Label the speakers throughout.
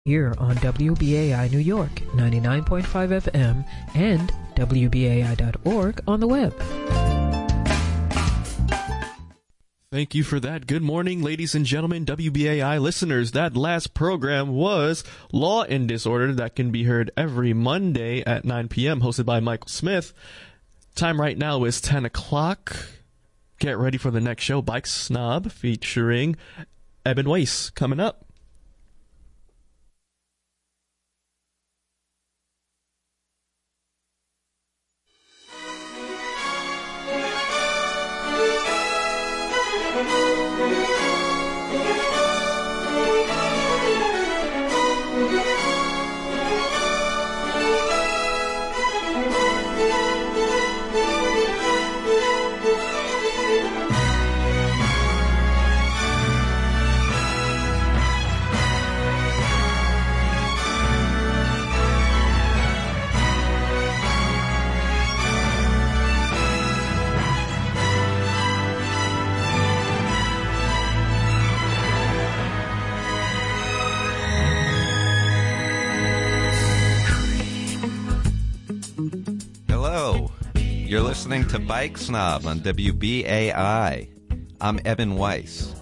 Speaker 1: Here on WBAI New York, 99.5 FM, and WBAI.org on the web.
Speaker 2: Thank you for that. Good morning, ladies and gentlemen, WBAI listeners. That last program was Law and Disorder. That can be heard every Monday at 9 p.m., hosted by Michael Smith. Time right now is 10 o'clock. Get ready for the next show, Bike Snob, featuring Eben Weiss, coming up.
Speaker 3: You're listening to Bike Snob on WBAI. I'm Eben Weiss.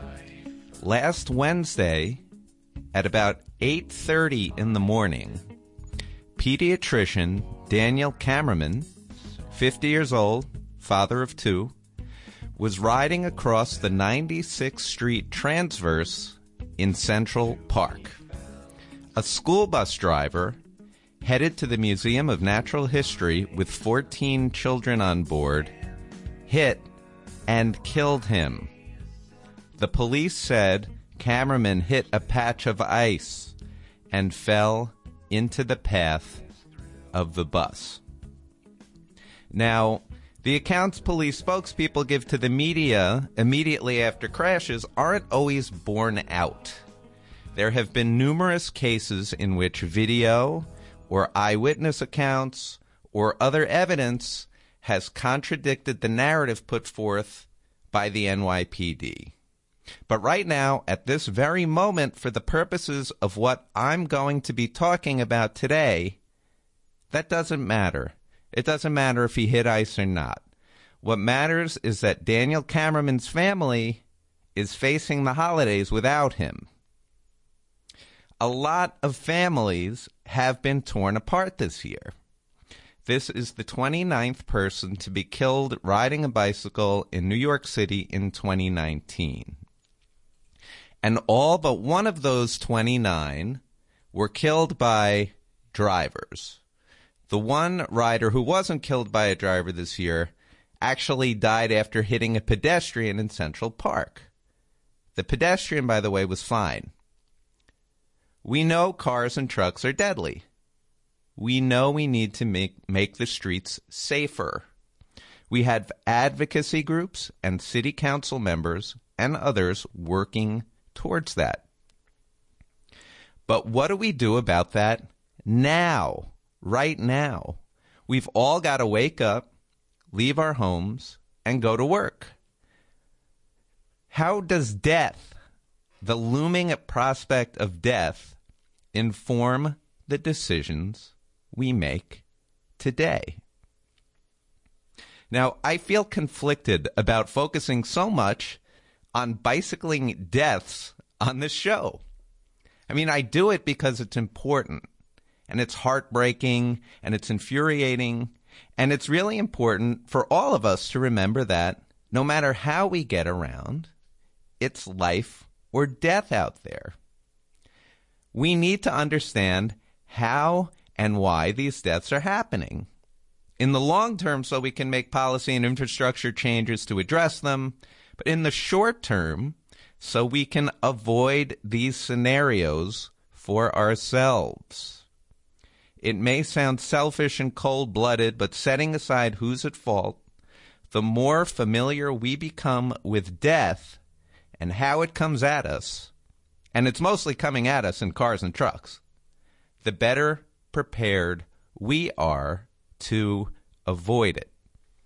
Speaker 3: Last Wednesday, at about 8:30 in the morning, pediatrician Daniel Kammerman, 50 years old, father of two, was riding across the 96th Street Transverse in Central Park. A school bus driver headed to the Museum of Natural History with 14 children on board, hit and killed him. The police said Kammerman hit a patch of ice and fell into the path of the bus. Now, the accounts police spokespeople give to the media immediately after crashes aren't always borne out. There have been numerous cases in which video or eyewitness accounts or other evidence has contradicted the narrative put forth by the NYPD. But right now, at this very moment, for the purposes of what I'm going to be talking about today, that doesn't matter. It doesn't matter if he hit ice or not. What matters is that Daniel Kammerman's family is facing the holidays without him. A lot of families have been torn apart this year. This is the 29th person to be killed riding a bicycle in New York City in 2019. And all but one of those 29 were killed by drivers. The one rider who wasn't killed by a driver this year actually died after hitting a pedestrian in Central Park. The pedestrian, by the way, was fine. We know cars and trucks are deadly. We know we need to make the streets safer. We have advocacy groups and city council members and others working towards that. But what do we do about that now, right now? We've all got to wake up, leave our homes, and go to work. How does death, the looming prospect of death, inform the decisions we make today? Now, I feel conflicted about focusing so much on bicycling deaths on this show. I mean, I do it because it's important, and it's heartbreaking, and it's infuriating, and it's really important for all of us to remember that no matter how we get around, it's life or death out there. We need to understand how and why these deaths are happening in the long term so we can make policy and infrastructure changes to address them, but in the short term so we can avoid these scenarios for ourselves. It may sound selfish and cold-blooded, but setting aside who's at fault, the more familiar we become with death and how it comes at us, and it's mostly coming at us in cars and trucks, the better prepared we are to avoid it.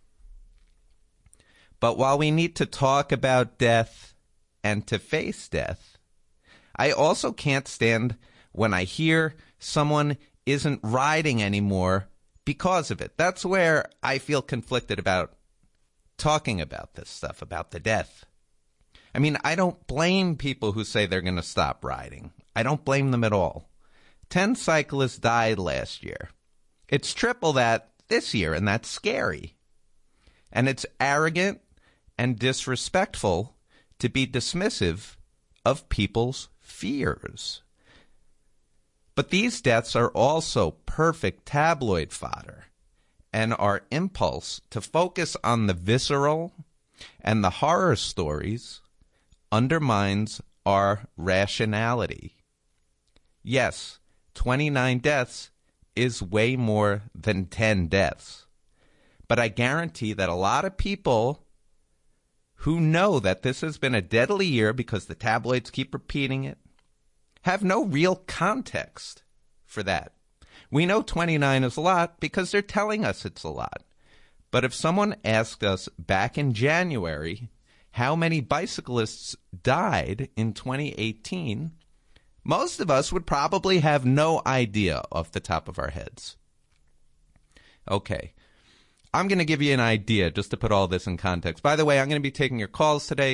Speaker 3: But while we need to talk about death and to face death, I also can't stand when I hear someone isn't riding anymore because of it. That's where I feel conflicted about talking about this stuff, about the death. I mean, I don't blame people who say they're going to stop riding. I don't blame them at all. 10 cyclists died last year. It's triple that this year, and that's scary. And it's arrogant and disrespectful to be dismissive of people's fears. But these deaths are also perfect tabloid fodder, and our impulse to focus on the visceral and the horror stories undermines our rationality. Yes, 29 deaths is way more than 10 deaths. But I guarantee that a lot of people who know that this has been a deadly year because the tabloids keep repeating it have no real context for that. We know 29 is a lot because they're telling us it's a lot. But if someone asked us back in January how many bicyclists died in 2018, most of us would probably have no idea off the top of our heads. Okay. I'm going to give you an idea just to put all this in context. By the way, I'm going to be taking your calls today.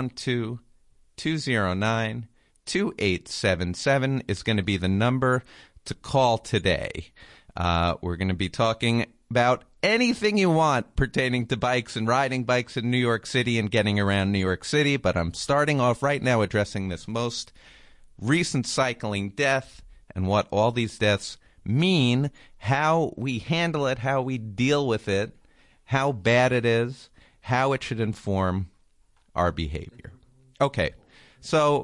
Speaker 3: 212-209-2877 is going to be the number to call today. We're going to be talking about anything you want pertaining to bikes and riding bikes in New York City and getting around New York City. But I'm starting off right now addressing this most recent cycling death and what all these deaths mean, how we handle it, how we deal with it, how bad it is, how it should inform our behavior. Okay, so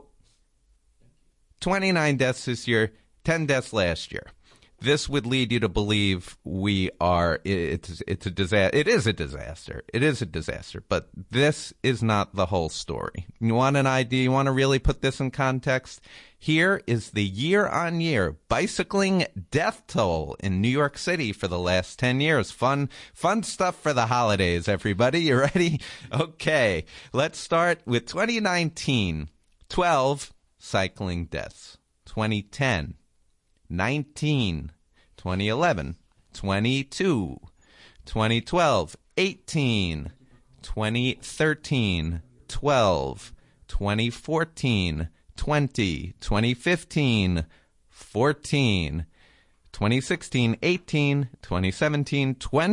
Speaker 3: 29 deaths this year, 10 deaths last year. This would lead you to believe it's a disaster. It is a disaster. It is a disaster. But this is not the whole story. You want an idea? You want to really put this in context? Here is the year-on-year bicycling death toll in New York City for the last 10 years. Fun stuff for the holidays, everybody. You ready? Okay. Let's start with 2019. 12 cycling deaths. 2010. 19, 2011, 22, 2012, 18, 2013, 12, 2014, 20, 2015, 14, 2016, 18, 2017,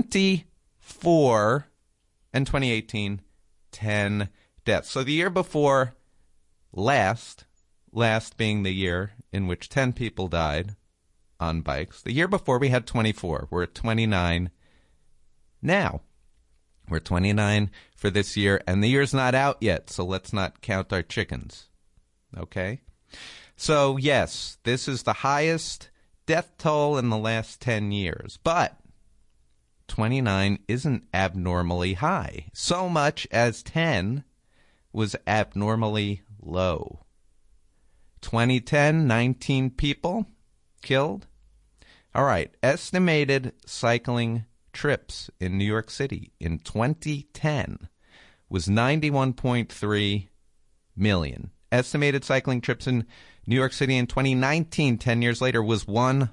Speaker 3: 24, and 2018, 10 deaths. So the year before last being the year in which 10 people died on bikes. The year before we had 24. We're at 29 now. We're 29 for this year, and the year's not out yet, so let's not count our chickens. Okay? So, yes, this is the highest death toll in the last 10 years, but 29 isn't abnormally high. So much as 10 was abnormally low. 2010, 19 people killed. All right, estimated cycling trips in New York City in 2010 was 91.3 million. Estimated cycling trips in New York City in 2019, 10 years later, was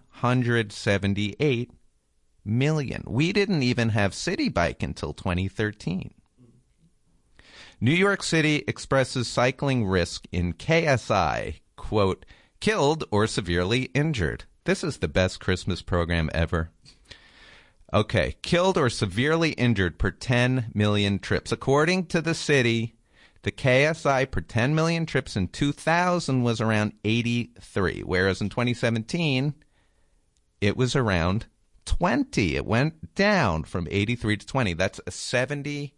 Speaker 3: 178 million. We didn't even have City Bike until 2013. New York City expresses cycling risk in KSI, quote, killed or severely injured. This is the best Christmas program ever. Okay, killed or severely injured per 10 million trips. According to the city, the KSI per 10 million trips in 2000 was around 83, whereas in 2017, it was around 20. It went down from 83 to 20. That's a 76%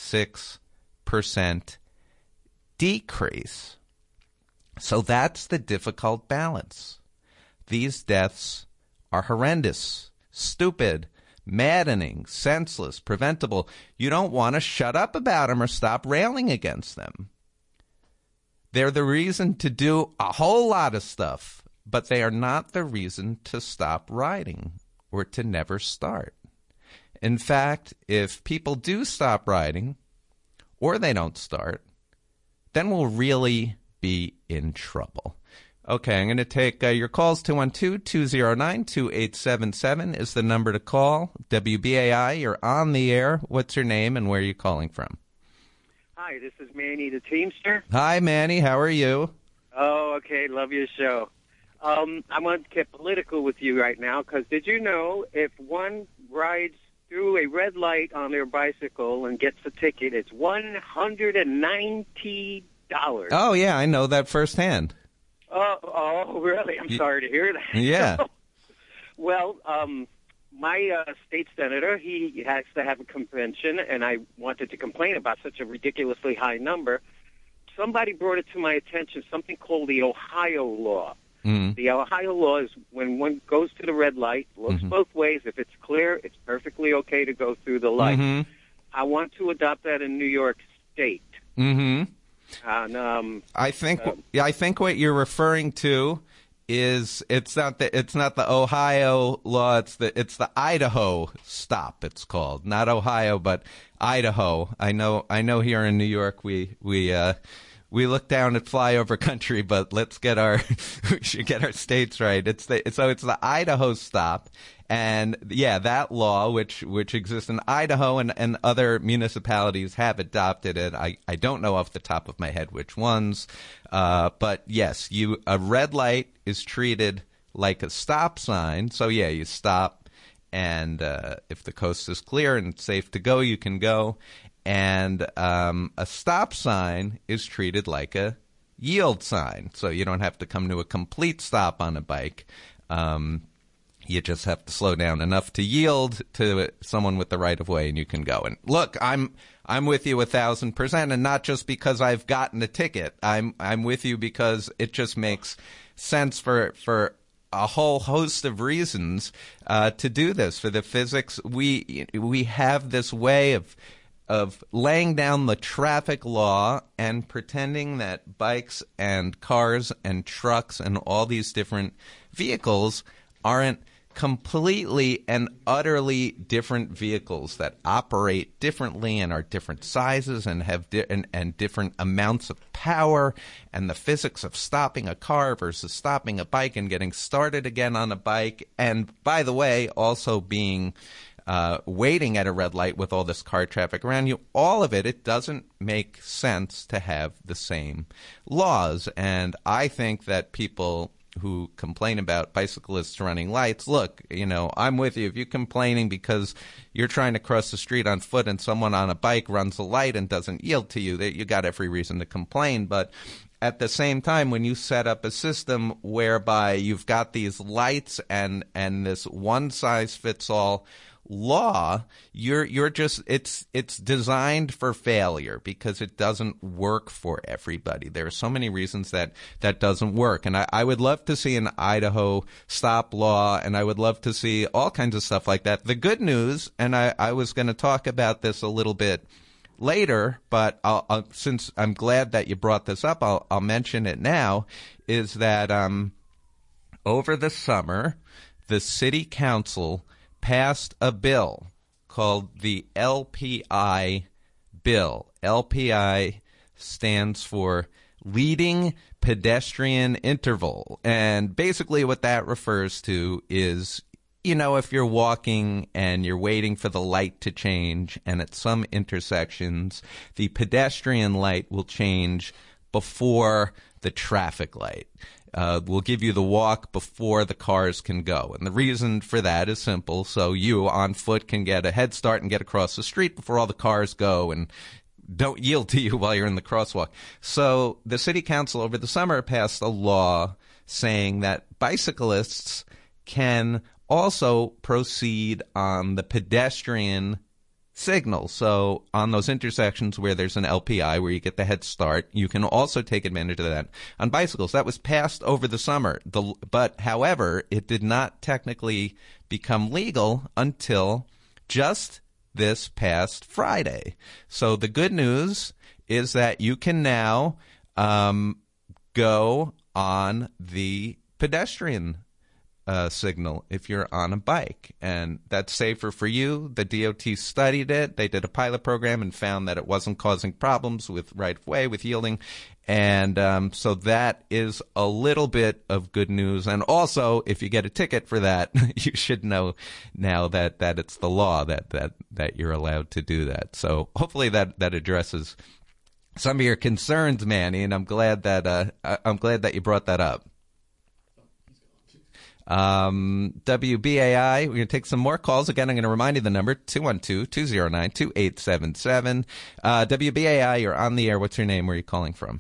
Speaker 3: decrease. So that's the difficult balance. These deaths are horrendous, stupid, maddening, senseless, preventable. You don't want to shut up about them or stop railing against them. They're the reason to do a whole lot of stuff, but they are not the reason to stop riding or to never start. In fact, if people do stop riding or they don't start, then we'll really be in trouble. Okay, I'm going to take your calls. 212-209-2877 is the number to call. WBAI, you're on the air. What's your name and where are you calling from?
Speaker 4: Hi, this is Manny the Teamster.
Speaker 3: Hi, Manny. How are you?
Speaker 4: Oh, okay. Love your show. I want to get political with you right now because did you know if one rides through a red light on their bicycle and gets a ticket, it's $190?
Speaker 3: Oh, yeah, I know that firsthand.
Speaker 4: Oh, really? I'm sorry to hear that.
Speaker 3: Yeah.
Speaker 4: Well, my state senator, he has to have a convention, and I wanted to complain about such a ridiculously high number. Somebody brought it to my attention, something called the Ohio law.
Speaker 3: Mm.
Speaker 4: The Ohio law is when one goes to the red light, looks both ways. If it's clear, it's perfectly okay to go through the light.
Speaker 3: Mm-hmm.
Speaker 4: I want to adopt that in New York State.
Speaker 3: Mm-hmm.
Speaker 4: And,
Speaker 3: I think what you're referring to is it's not the Ohio law, it's the Idaho stop, it's called. Not Ohio, but Idaho. I know here in New York we look down at flyover country, but let's get we should get our states right. It's the Idaho stop. And yeah, that law, which exists in Idaho and other municipalities have adopted it. I don't know off the top of my head which ones, but yes, a red light is treated like a stop sign. So yeah, you stop, and if the coast is clear and it's safe to go, you can go. And a stop sign is treated like a yield sign, so you don't have to come to a complete stop on a bike. You just have to slow down enough to yield to someone with the right of way, and you can go. And look, I'm with you 1,000%, and not just because I've gotten a ticket. I'm with you because it just makes sense for a whole host of reasons to do this. For the physics, we have this way of laying down the traffic law and pretending that bikes and cars and trucks and all these different vehicles aren't completely and utterly different vehicles that operate differently and are different sizes and have and different amounts of power, and the physics of stopping a car versus stopping a bike and getting started again on a bike, and by the way, also being waiting at a red light with all this car traffic around you, all of it doesn't make sense to have the same laws. And I think that people who complain about bicyclists running lights, look, I'm with you. If you're complaining because you're trying to cross the street on foot and someone on a bike runs a light and doesn't yield to you, that you got every reason to complain. But at the same time, when you set up a system whereby you've got these lights and this one-size-fits-all law, you're just it's designed for failure because it doesn't work for everybody. There are so many reasons that doesn't work, and I would love to see an Idaho stop law, and I would love to see all kinds of stuff like that. The good news, and I was going to talk about this a little bit later, but I'll since I'm glad that you brought this up, I'll mention it now, is that over the summer, the city council passed a bill called the LPI bill. LPI stands for Leading Pedestrian Interval. And basically what that refers to is, if you're walking and you're waiting for the light to change, and at some intersections, the pedestrian light will change before the traffic light. We'll give you the walk before the cars can go. And the reason for that is simple. So you on foot can get a head start and get across the street before all the cars go and don't yield to you while you're in the crosswalk. So the city council over the summer passed a law saying that bicyclists can also proceed on the pedestrian signal. So on those intersections where there's an LPI, where you get the head start, you can also take advantage of that on bicycles. That was passed over the summer. But however, it did not technically become legal until just this past Friday. So the good news is that you can now go on the pedestrian signal if you're on a bike, and that's safer for you. The DOT studied it. They did a pilot program and found that it wasn't causing problems with right-of-way, with yielding. And so that is a little bit of good news. And also, if you get a ticket for that, you should know now that it's the law that you're allowed to do that. So hopefully that addresses some of your concerns, Manny, and I'm glad that you brought that up. WBAI, we're going to take some more calls. Again, I'm going to remind you the number, 212-209-2877. WBAI, you're on the air. What's your name? Where are you calling from?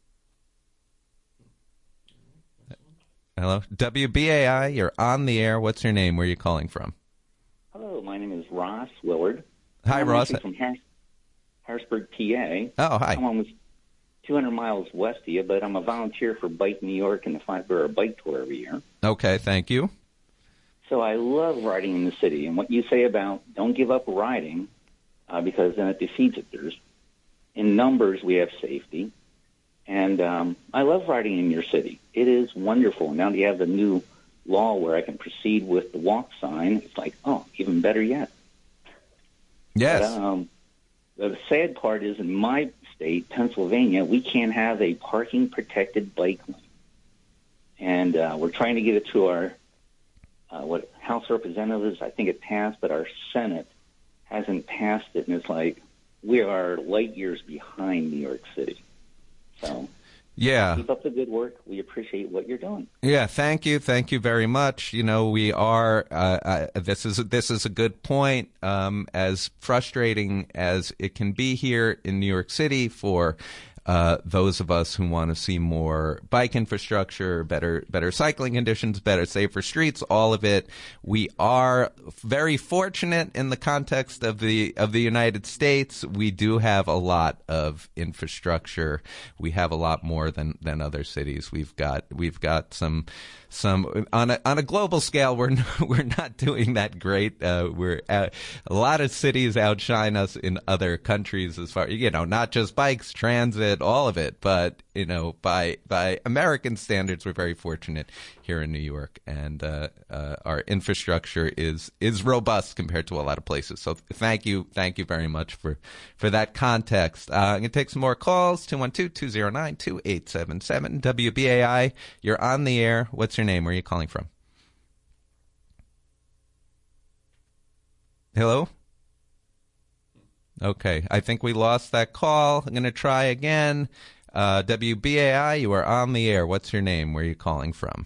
Speaker 3: Hello? WBAI, you're on the air. What's your name? Where are you calling from?
Speaker 5: Hello, my name is Ross Willard.
Speaker 3: Hi, Ross.
Speaker 5: I'm from Harrisburg, PA.
Speaker 3: Oh, hi.
Speaker 5: I'm almost 200 miles west of you, but I'm a volunteer for Bike New York and the 5-Borough Bike Tour every year.
Speaker 3: Okay, thank you.
Speaker 5: So I love riding in the city, and what you say about don't give up riding because then it defeats it. In numbers, we have safety. And I love riding in your city. It is wonderful. Now that you have the new law where I can proceed with the walk sign, it's like, oh, even better yet.
Speaker 3: Yes.
Speaker 5: But, the sad part is in my state, Pennsylvania, we can't have a parking-protected bike lane. And we're trying to get it to our House of Representatives. I think it passed, but our Senate hasn't passed it. And it's like we are light years behind New York City. So,
Speaker 3: yeah,
Speaker 5: keep up the good work. We appreciate what you're doing.
Speaker 3: Yeah, thank you very much. You know, we are. This is a good point. As frustrating as it can be here in New York City for those of us who want to see more bike infrastructure, better cycling conditions, better, safer streets, all of it. We are very fortunate in the context of the United States. We do have a lot of infrastructure. We have a lot more than other cities. We've got some on a global scale. We're not doing that great. A lot of cities outshine us in other countries as far, not just bikes, transit, all of it, but by American standards, we're very fortunate here in New York, and our infrastructure is robust compared to a lot of places. So thank you very much for that context. I'm going to take some more calls. 212-209-2877. WBAI, you're on the air. What's your name? Where are you calling from? Hello? Okay, I think we lost that call. I'm going to try again. WBAI, you are on the air. What's your name? Where are you calling from?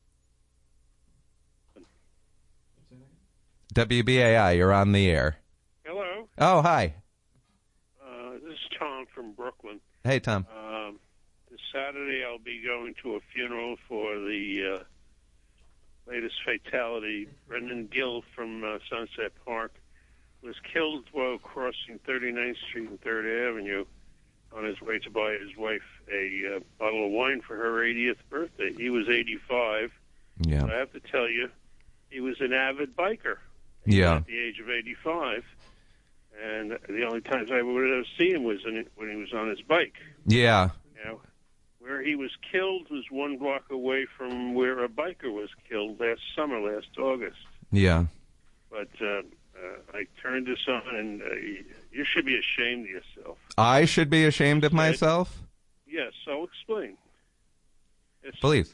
Speaker 3: WBAI, you're on the air.
Speaker 6: Hello.
Speaker 3: Oh, hi.
Speaker 6: This is Tom from Brooklyn.
Speaker 3: Hey, Tom.
Speaker 6: This Saturday I'll be going to a funeral for the latest fatality. Brendan Gill from Sunset Park was killed while crossing 39th Street and 3rd Avenue on his way to buy his wife a bottle of wine for her 80th birthday. He was 85.
Speaker 3: Yeah.
Speaker 6: But I have to tell you, he was an avid biker.
Speaker 3: Yeah.
Speaker 6: At the age of 85. And the only times I would ever see him was when he was on his bike.
Speaker 3: Yeah.
Speaker 6: Where he was killed was 1 block away from where a biker was killed last August.
Speaker 3: Yeah.
Speaker 6: But I turned this on, and you should be ashamed of yourself.
Speaker 3: I should be ashamed of myself?
Speaker 6: Yes, I'll explain.
Speaker 3: Please.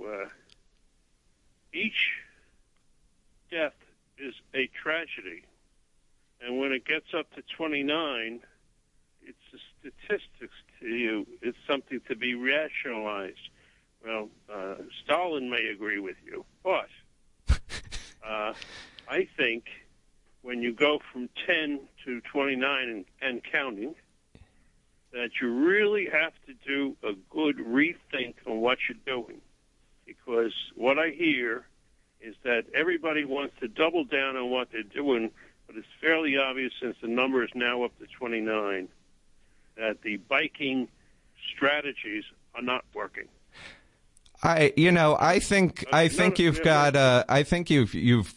Speaker 6: Each death is a tragedy. And when it gets up to 29, it's the statistics to you. It's something to be rationalized. Well, Stalin may agree with you, but I think when you go from 10 to 29 and counting, that you really have to do a good rethink on what you're doing. Because what I hear is that everybody wants to double down on what they're doing, but it's fairly obvious since the number is now up to 29 that the biking strategies are not working.
Speaker 3: I think you've got. I think you've.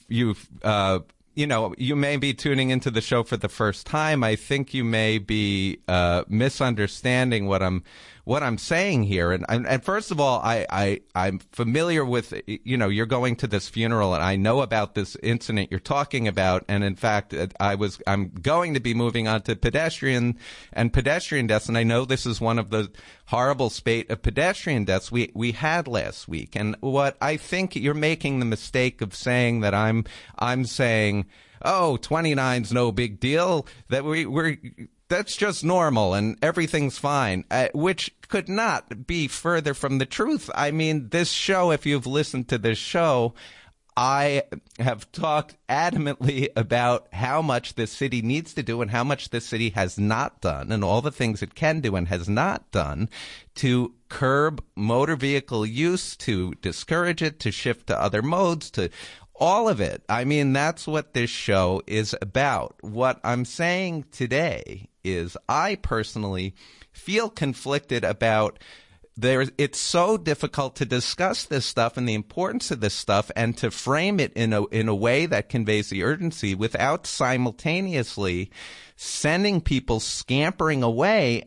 Speaker 3: You may be tuning into the show for the first time. I think you may be misunderstanding what I'm what I'm saying here, and first of all, I'm familiar with, you're going to this funeral, and I know about this incident you're talking about, and in fact, I'm going to be moving on to pedestrian deaths, and I know this is one of the horrible spate of pedestrian deaths we had last week. And what I think you're making the mistake of saying that I'm saying, oh, 29's no big deal, that that's just normal and everything's fine, which could not be further from the truth. I mean, this show, if you've listened to this show, I have talked adamantly about how much this city needs to do and how much this city has not done, and all the things it can do and has not done to curb motor vehicle use, to discourage it, to shift to other modes, to all of it. I mean, that's what this show is about. What I'm saying today is I personally feel conflicted about it's so difficult to discuss this stuff and the importance of this stuff and to frame it in a way that conveys the urgency without simultaneously sending people scampering away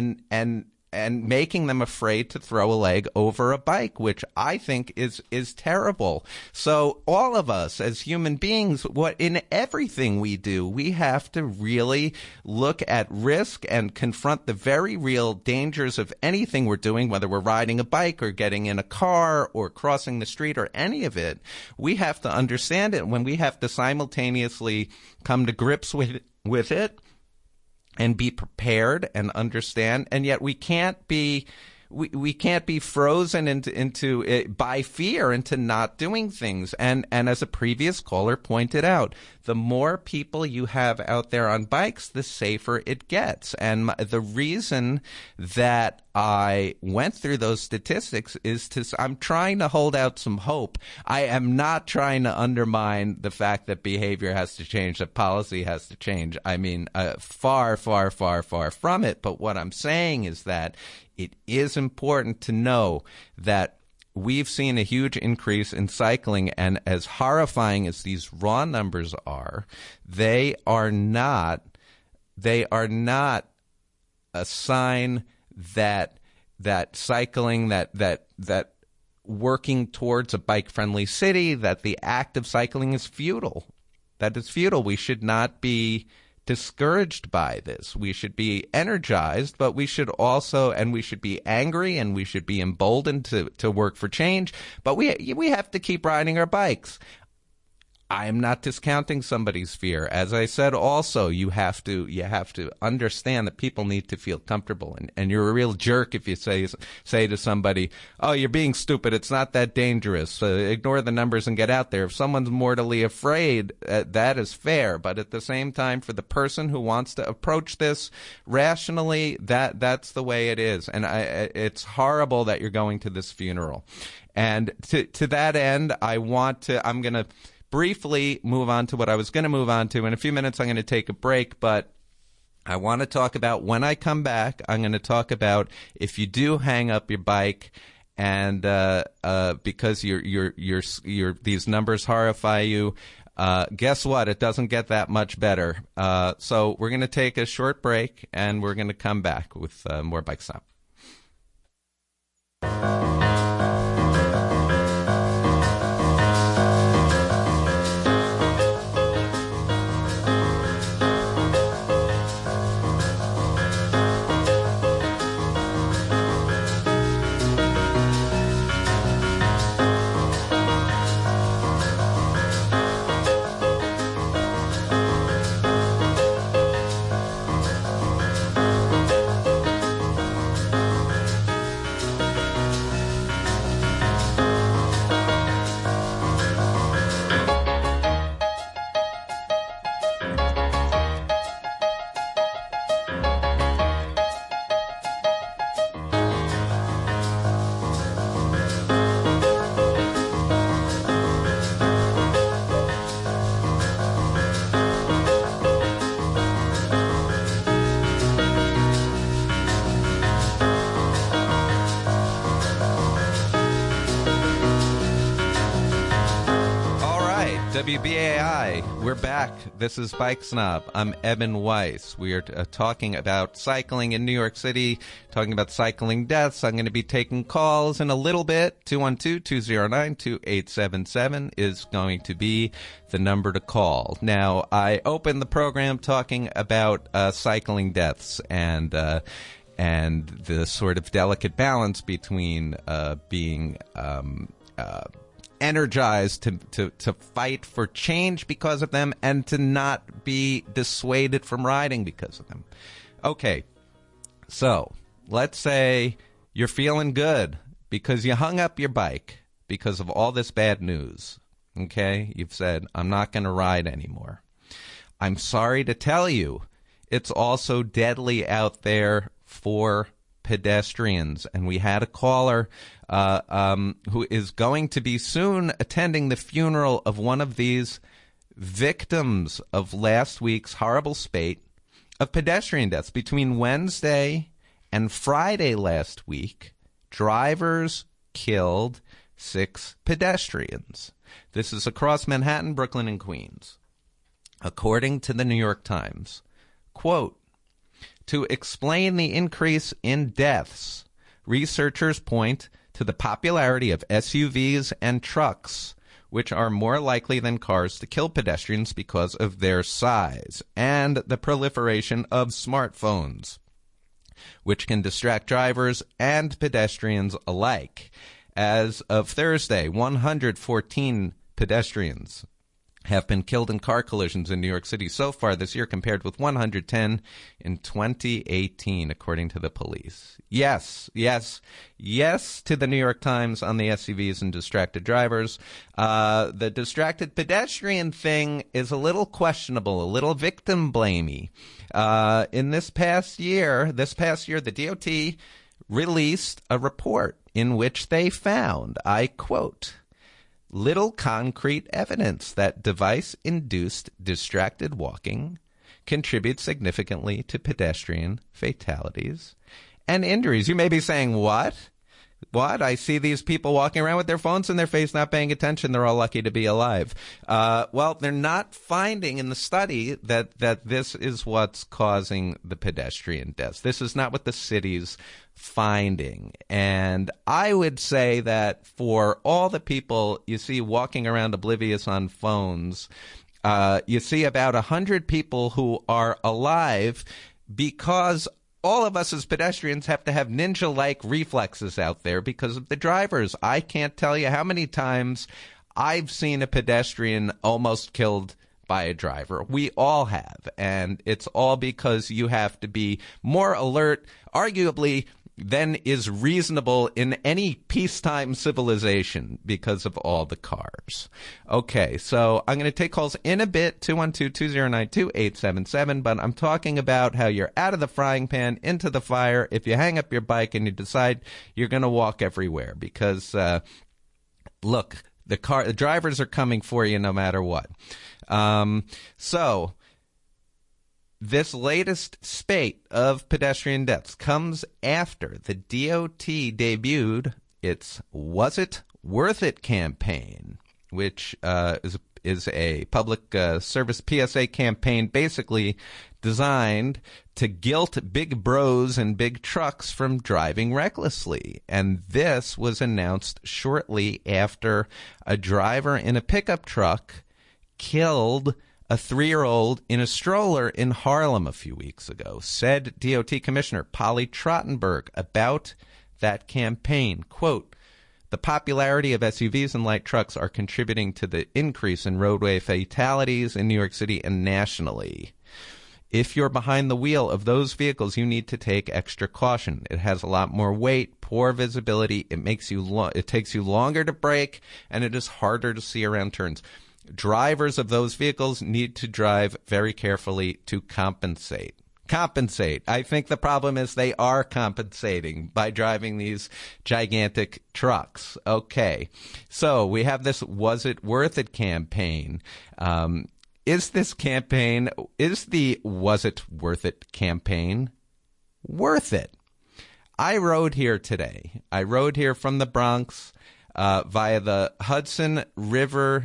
Speaker 3: and making them afraid to throw a leg over a bike, which I think is terrible. So all of us as human beings, in everything we do, we have to really look at risk and confront the very real dangers of anything we're doing, whether we're riding a bike or getting in a car or crossing the street or any of it. We have to understand it when we have to simultaneously come to grips with it and be prepared and understand, and yet we can't be frozen into it by fear into not doing things. And as a previous caller pointed out, the more people you have out there on bikes, the safer it gets. And the reason that I went through those statistics is I'm trying to hold out some hope. I am not trying to undermine the fact that behavior has to change, that policy has to change. I mean, far, far, far, far from it. But what I'm saying is that it is important to know that we've seen a huge increase in cycling, and as horrifying as these raw numbers are, they are not a sign that cycling, that working towards a bike-friendly city, that the act of cycling is futile. That it's futile. We should not be discouraged by this. We should be energized, but we should also, and we should be angry, and we should be emboldened to work for change. But we have to keep riding our bikes. I am not discounting somebody's fear. As I said, also, you have to understand that people need to feel comfortable. And you're a real jerk if you say to somebody, "Oh, you're being stupid. It's not that dangerous. Ignore the numbers and get out there." If someone's mortally afraid, that is fair. But at the same time, for the person who wants to approach this rationally, that's the way it is. And it's horrible that you're going to this funeral. And to that end, I'm going to briefly move on to what I was going to move on to. In a few minutes, I'm going to take a break, but I want to talk about, when I come back, I'm going to talk about if you do hang up your bike and because these numbers horrify you, guess what? It doesn't get that much better. So we're going to take a short break, and we're going to come back with more Bike Snobs. WBAI, we're back. This is Bike Snob. I'm Evan Weiss. We are talking about cycling in New York City, talking about cycling deaths. I'm going to be taking calls in a little bit. 212-209-2877 is going to be the number to call. Now, I opened the program talking about cycling deaths and the sort of delicate balance between being energized to fight for change because of them and to not be dissuaded from riding because of them. Okay, so let's say you're feeling good because you hung up your bike because of all this bad news. Okay, you've said, I'm not going to ride anymore. I'm sorry to tell you, it's also deadly out there for pedestrians. And we had a caller who is going to be soon attending the funeral of one of these victims of last week's horrible spate of pedestrian deaths. Between Wednesday and Friday last week, drivers killed 6 pedestrians. This is across Manhattan, Brooklyn, and Queens. According to the New York Times, quote, to explain the increase in deaths, researchers point to the popularity of SUVs and trucks, which are more likely than cars to kill pedestrians because of their size, and the proliferation of smartphones, which can distract drivers and pedestrians alike. As of Thursday, 114 pedestrians have been killed in car collisions in New York City so far this year, compared with 110 in 2018, according to the police. Yes to the New York Times on the SUVs and distracted drivers. The distracted pedestrian thing is a little questionable, a little victim blamey. In this past year, the DOT released a report in which they found, I quote, little concrete evidence that device-induced distracted walking contributes significantly to pedestrian fatalities and injuries. You may be saying, what? What? I see these people walking around with their phones in their face, not paying attention. They're all lucky to be alive. Well, they're not finding in the study that this is what's causing the pedestrian deaths. This is not what the city's finding. And I would say that for all the people you see walking around oblivious on phones, you see about 100 people who are alive because all of us as pedestrians have to have ninja-like reflexes out there because of the drivers. I can't tell you how many times I've seen a pedestrian almost killed by a driver. We all have. And it's all because you have to be more alert, arguably, than is reasonable in any peacetime civilization because of all the cars. Okay, so I'm going to take calls in a bit, 212-209-2877, but I'm talking about how you're out of the frying pan, into the fire, if you hang up your bike and you decide you're going to walk everywhere because, look, the drivers are coming for you no matter what. So this latest spate of pedestrian deaths comes after the DOT debuted its Was It Worth It campaign, which is a public service PSA campaign basically designed to guilt big bros and big trucks from driving recklessly. And this was announced shortly after a driver in a pickup truck killed a 3-year-old in a stroller in Harlem a few weeks ago. Said DOT Commissioner Polly Trottenberg about that campaign, quote, the popularity of SUVs and light trucks are contributing to the increase in roadway fatalities in New York City and nationally. If you're behind the wheel of those vehicles, you need to take extra caution. It has a lot more weight, poor visibility. It takes you longer to brake, and it is harder to see around turns. Drivers of those vehicles need to drive very carefully to compensate. I think the problem is they are compensating by driving these gigantic trucks. Okay, so we have this Was It Worth It campaign. Is the Was It Worth It campaign worth it? I rode here today. I rode here from the Bronx via the Hudson River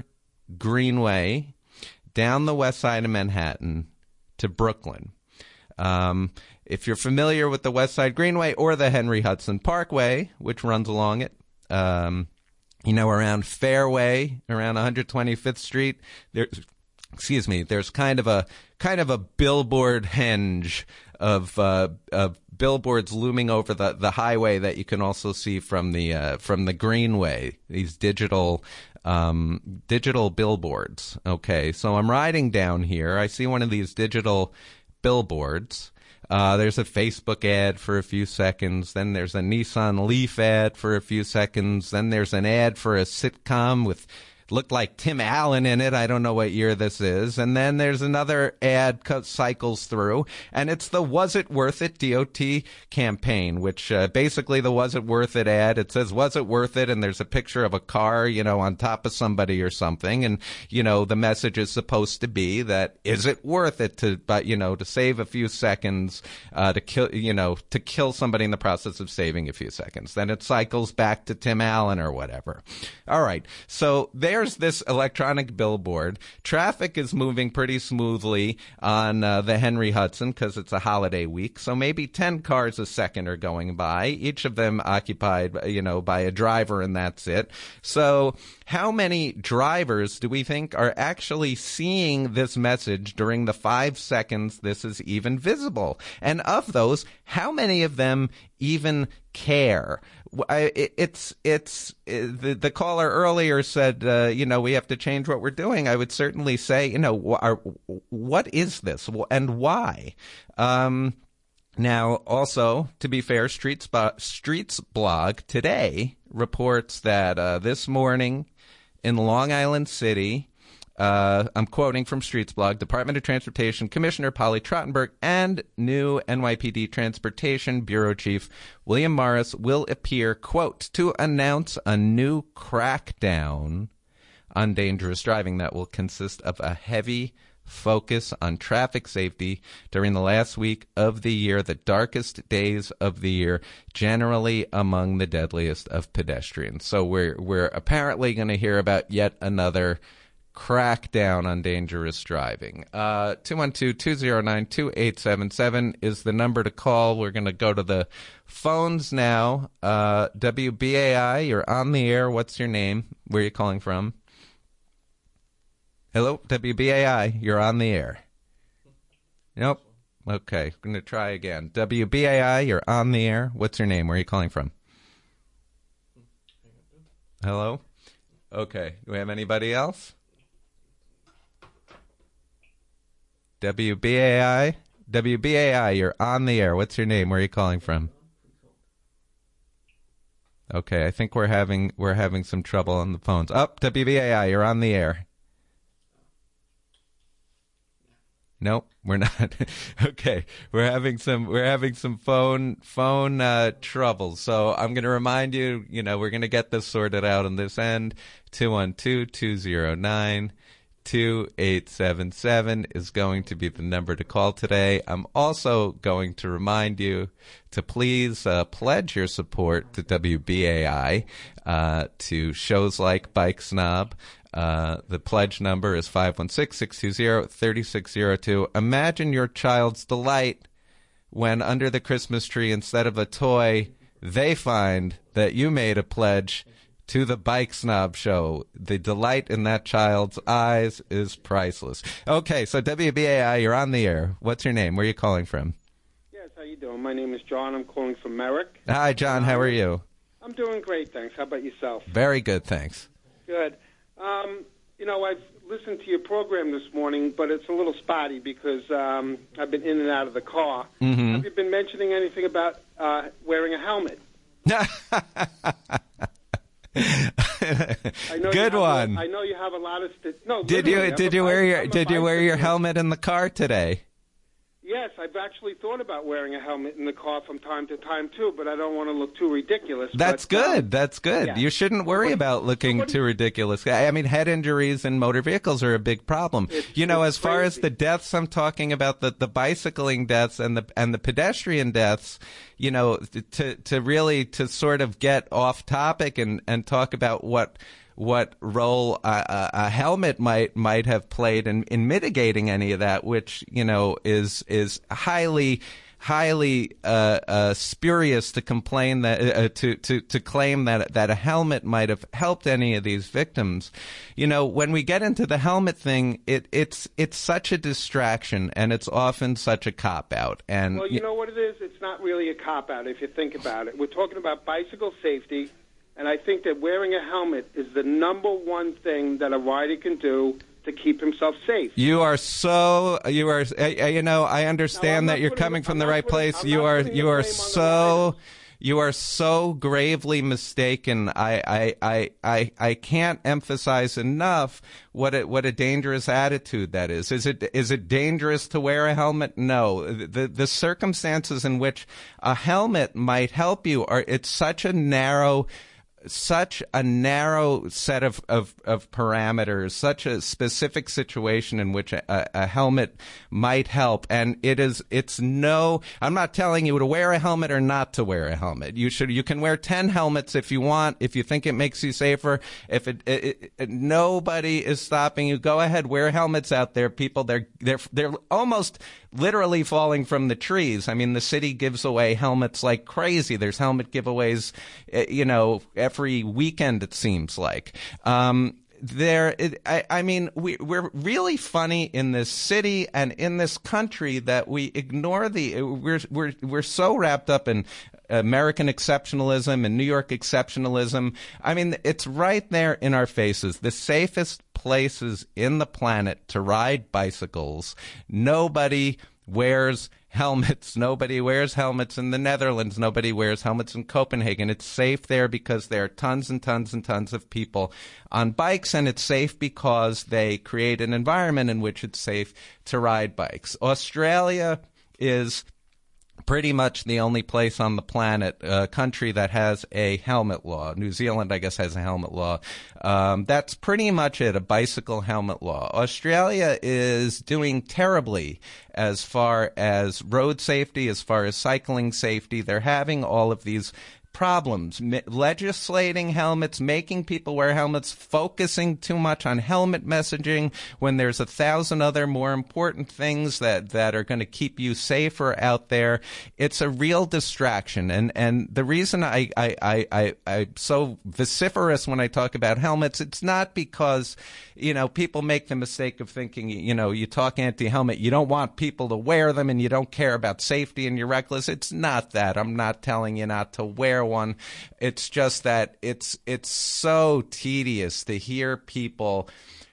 Speaker 3: Greenway down the west side of Manhattan to Brooklyn. If you're familiar with the West Side Greenway or the Henry Hudson Parkway, which runs along it, around Fairway, around 125th Street, there's kind of a billboard henge of billboards looming over the highway that you can also see from the Greenway. These digital billboards. Okay, so I'm riding down here. I see one of these digital billboards. There's a Facebook ad for a few seconds. Then there's a Nissan Leaf ad for a few seconds. Then there's an ad for a sitcom with looked like Tim Allen in it. I don't know what year this is. And then there's another ad cycles through, and it's the Was It Worth It DOT campaign, which basically the Was It Worth It ad, it says, was it worth it? And there's a picture of a car, on top of somebody or something. And, the message is supposed to be that, is it worth it to save a few seconds, to kill somebody in the process of saving a few seconds. Then it cycles back to Tim Allen or whatever. All right. So there's this electronic billboard. Traffic is moving pretty smoothly on the Henry Hudson because it's a holiday week. So maybe 10 cars a second are going by, each of them occupied, by a driver, and that's it. So how many drivers do we think are actually seeing this message during the 5 seconds this is even visible? And of those, how many of them even care? The caller earlier said, we have to change what we're doing. I would certainly say, what is this and why? Now, also, to be fair, Streets Blog today reports that this morning in Long Island City, I'm quoting from Streets Blog, Department of Transportation Commissioner Polly Trottenberg and new NYPD Transportation Bureau Chief William Morris will appear, quote, to announce a new crackdown on dangerous driving that will consist of a heavy focus on traffic safety during the last week of the year, the darkest days of the year, generally among the deadliest of pedestrians. So we're apparently going to hear about yet another crackdown on dangerous driving. 212-209-2877 is the number to call. We're going to go to the phones now. WBAI, you're on the air. What's your name? Where are you calling from? Hello, WBAI, you're on the air. Nope. Okay, I'm going to try again. WBAI, you're on the air. What's your name? Where are you calling from? Hello? Okay, do we have anybody else? WBAI, you're on the air. What's your name? Where are you calling from? Okay, I think we're having some trouble on the phones. WBAI, you're on the air. Nope, we're not. Okay, we're having some phone trouble. So I'm going to remind you, we're going to get this sorted out on this end. 212-209-2877 is going to be the number to call today. I'm also going to remind you to please pledge your support to WBAI, to shows like Bike Snob. The pledge number is 516-620-3602. Imagine your child's delight when under the Christmas tree, instead of a toy, they find that you made a pledge to the Bike Snob Show. The delight in that child's eyes is priceless. Okay, so WBAI, you're on the air. What's your name? Where are you calling from?
Speaker 7: Yes, how you doing? My name is John. I'm calling from Merrick.
Speaker 3: Hi, John. How are you?
Speaker 7: I'm doing great, thanks. How about yourself?
Speaker 3: Very good, thanks.
Speaker 7: Good. I've listened to your program this morning, but it's a little spotty because I've been in and out of the car.
Speaker 3: Mm-hmm.
Speaker 7: Have you been mentioning anything about wearing a helmet?
Speaker 3: Good one.
Speaker 7: I know you have a lot of.
Speaker 3: Did you wear your helmet in the car today?
Speaker 7: Yes, I've actually thought about wearing a helmet in the car from time to time, too, but I don't want to look too ridiculous.
Speaker 3: That's good. That's good.
Speaker 7: Yeah.
Speaker 3: You shouldn't worry about looking too ridiculous. I mean, head injuries in motor vehicles are a big problem. As far as the deaths, I'm talking about the bicycling deaths and the pedestrian deaths, to sort of get off topic and talk about what role a helmet might have played in mitigating any of that, which, is highly spurious to complain that to claim that a helmet might have helped any of these victims. When we get into the helmet thing, it's such a distraction, and it's often such a cop out. And
Speaker 7: well, you know what it is? It's not really a cop out if you think about it. We're talking about bicycle safety, and I think that wearing a helmet is the number one thing that a rider can do to keep himself safe. I understand that you're coming from the right place. You are so gravely mistaken. I can't emphasize enough what a dangerous attitude that is. Is it dangerous to wear a helmet? No. The circumstances in which a helmet might help you it's such a narrow set of parameters, such a specific situation in which a helmet might help. And I'm not telling you to wear a helmet or not to wear a helmet. You can wear 10 helmets if you want, if you think it makes you safer. If nobody is stopping you, go ahead, wear helmets out there. People, they're almost literally falling from the trees. I mean, the city gives away helmets like crazy. There's helmet giveaways, every weekend, it seems like. We're really funny in this city and in this country that we ignore we're so wrapped up in American exceptionalism and New York exceptionalism. I mean, it's right there in our faces. The safest places in the planet to ride bicycles. Nobody wears helmets. Nobody wears helmets in the Netherlands. Nobody wears helmets in Copenhagen. It's safe there because there are tons and tons and tons of people on bikes, and it's safe because they create an environment in which it's safe to ride bikes. Australia is pretty much the only place on the planet, country that has a helmet law. New Zealand, I guess, has a helmet law. That's pretty much it, a bicycle helmet law. Australia is doing terribly as far as road safety, as far as cycling safety. They're having all of these problems, legislating helmets, making people wear helmets, focusing too much on helmet messaging when there's 1,000 other more important things that are going to keep you safer out there. It's a real distraction. And the reason I'm so vociferous when I talk about helmets, it's not because, people make the mistake of thinking, you talk anti-helmet, you don't want people to wear them and you don't care about safety and you're reckless. It's not that. I'm not telling you not to wear one. It's just that it's so tedious to hear people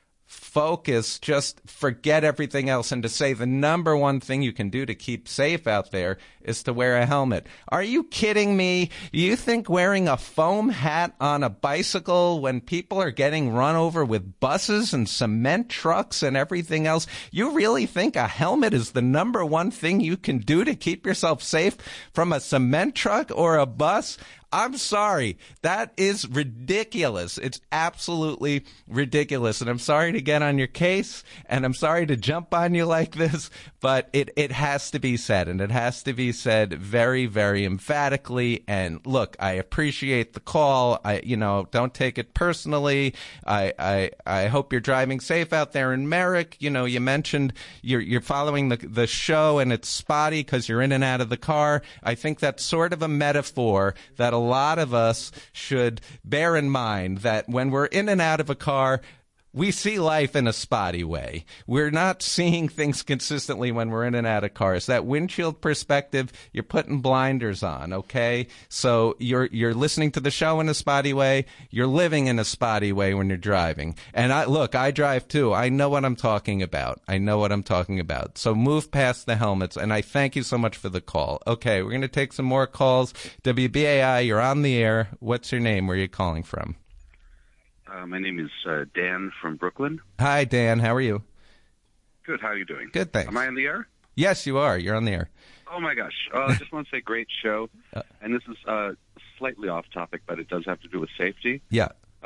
Speaker 7: focus, just forget everything else, and to say the number one thing you can do to keep safe out there is to wear a helmet. Are you kidding me? You think wearing a foam hat on a bicycle when people are getting run over with buses and cement trucks and everything else, you really think a helmet is the number one thing you can do to keep yourself safe from a cement truck or a bus? I'm sorry. That is ridiculous. It's absolutely ridiculous. And I'm sorry to get on your case, and I'm sorry to jump on you like this, but it has to be said, and it has to be said very, very emphatically. And look, I appreciate the call. Don't take it personally. I hope you're driving safe out there in Merrick. You mentioned you're following the show and it's spotty because you're in and out of the car. I think that's sort of a metaphor that a lot of us should bear in mind, that when we're in and out of a car, we see life in a spotty way. We're not seeing things consistently when we're in and out of cars. That windshield perspective, you're putting blinders on, okay? So you're listening to the show in a spotty way. You're living in a spotty way when you're driving. And I drive too. I know what I'm talking about. So move past the helmets. And I thank you so much for the call. Okay, we're going to take some more calls. WBAI, you're on the air. What's your name? Where are you calling from?
Speaker 8: My name is Dan from Brooklyn.
Speaker 3: Hi, Dan. How are you?
Speaker 8: Good. How are you doing?
Speaker 3: Good, thanks.
Speaker 8: Am I on the air?
Speaker 3: Yes, you are. You're on the air.
Speaker 8: Oh, my gosh. I just want to say great show. And this is slightly off topic, but it does have to do with safety.
Speaker 3: Yeah.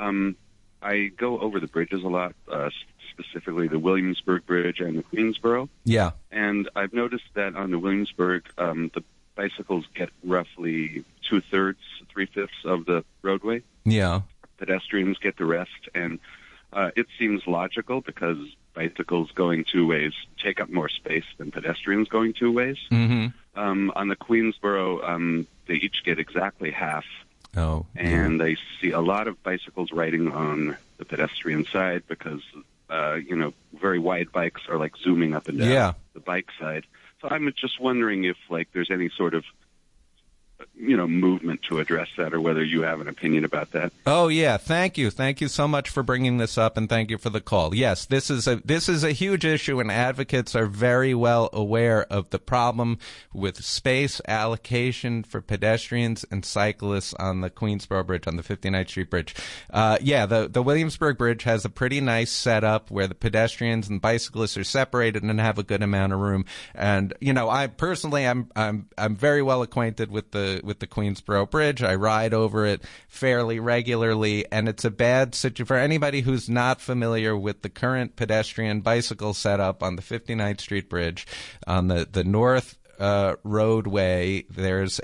Speaker 8: I go over the bridges a lot, specifically the Williamsburg Bridge and the Queensboro.
Speaker 3: Yeah.
Speaker 8: And I've noticed that on the Williamsburg, the bicycles get roughly 2/3, 3/5 of the roadway.
Speaker 3: Yeah.
Speaker 8: pedestrians get the rest. And it seems logical because bicycles going two ways take up more space than pedestrians going two ways.
Speaker 7: Mm-hmm.
Speaker 8: On the Queensboro, they each get exactly half.
Speaker 7: Oh,
Speaker 8: and I see a lot of bicycles riding on the pedestrian side because, very wide bikes are like zooming up and down the bike side. So I'm just wondering if there's any sort of movement to address that, or whether you have an opinion about that.
Speaker 7: Oh yeah, thank you so much for bringing this up, and thank you for the call. Yes, this is a huge issue, and advocates are very well aware of the problem with space allocation for pedestrians and cyclists on the Queensboro Bridge, on the 59th Street Bridge. The Williamsburg Bridge has a pretty nice setup where the pedestrians and bicyclists are separated and have a good amount of room. And I personally, I'm very well acquainted with the Queensboro Bridge. I ride over it fairly regularly, and it's a bad situation for anybody who's not familiar with the current pedestrian bicycle setup on the 59th Street Bridge. On the north roadway, there's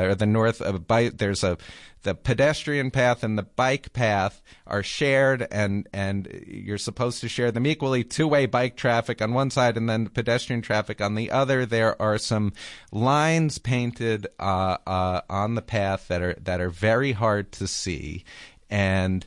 Speaker 7: the pedestrian path and the bike path are shared, and you're supposed to share them equally. Two-way bike traffic on one side and then pedestrian traffic on the other. There are some lines painted on the path that are very hard to see, and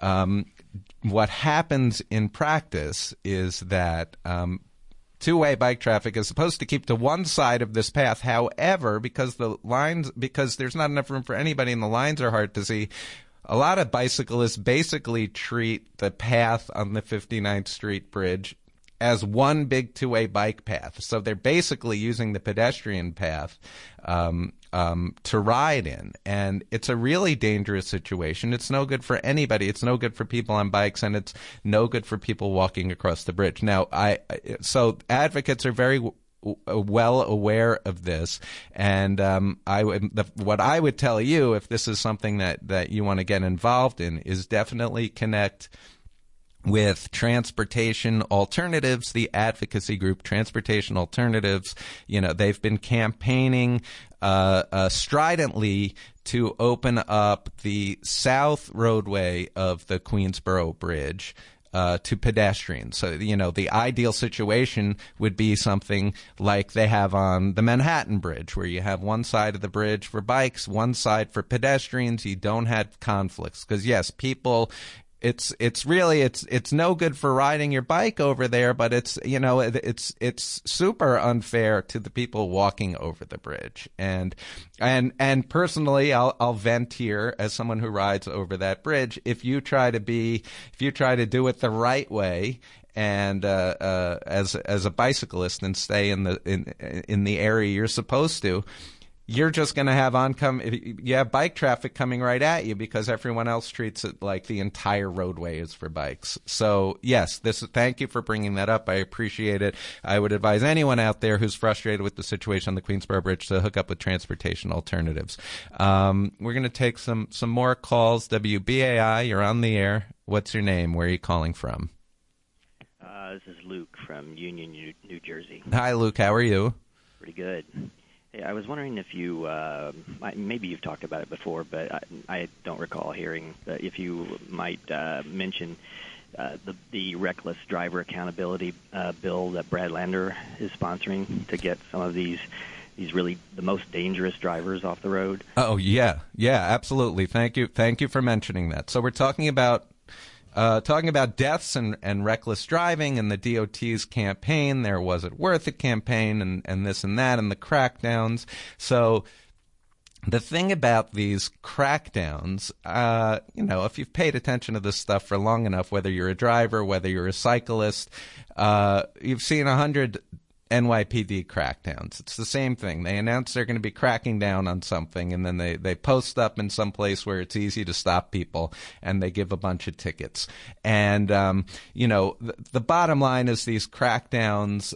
Speaker 7: what happens in practice is that two-way bike traffic is supposed to keep to one side of this path. However, because there's not enough room for anybody and the lines are hard to see, a lot of bicyclists basically treat the path on the 59th Street Bridge as one big two-way bike path. So they're basically using the pedestrian path to ride in. And it's a really dangerous situation. It's no good for anybody. It's no good for people on bikes, and it's no good for people walking across the bridge. Now, so advocates are very well aware of this, and what I would tell you, if this is something that you want to get involved in, is definitely connect with Transportation Alternatives, the advocacy group Transportation Alternatives. They've been campaigning stridently to open up the south roadway of the Queensboro Bridge to pedestrians. So, the ideal situation would be something like they have on the Manhattan Bridge, where you have one side of the bridge for bikes, one side for pedestrians. You don't have conflicts because, yes, people... It's no good for riding your bike over there, but it's super unfair to the people walking over the bridge. And personally, I'll vent here as someone who rides over that bridge. If you try to do it the right way, and as a bicyclist, and stay in the area you're supposed to, you're just going to have you have bike traffic coming right at you because everyone else treats it like the entire roadway is for bikes. So yes, thank you for bringing that up. I appreciate it. I would advise anyone out there who's frustrated with the situation on the Queensboro Bridge to hook up with Transportation Alternatives. We're going to take some more calls. WBAI, you're on the air. What's your name? Where are you calling from?
Speaker 9: This is Luke from Union, New Jersey.
Speaker 7: Hi, Luke. How are you?
Speaker 9: Pretty good. I was wondering if you, maybe you've talked about it before, but I don't recall hearing, if you might mention the reckless driver accountability bill that Brad Lander is sponsoring to get some of these really the most dangerous drivers off the road. Oh,
Speaker 7: yeah, absolutely. Thank you for mentioning that. So we're talking about deaths and reckless driving and the DOT's campaign, their Was It Worth It campaign, and this and that, and the crackdowns. So the thing about these crackdowns, if you've paid attention to this stuff for long enough, whether you're a driver, whether you're a cyclist, you've seen 100 NYPD crackdowns. It's the same thing. They announce they're going to be cracking down on something, and then they post up in some place where it's easy to stop people, and they give a bunch of tickets. And the bottom line is these crackdowns,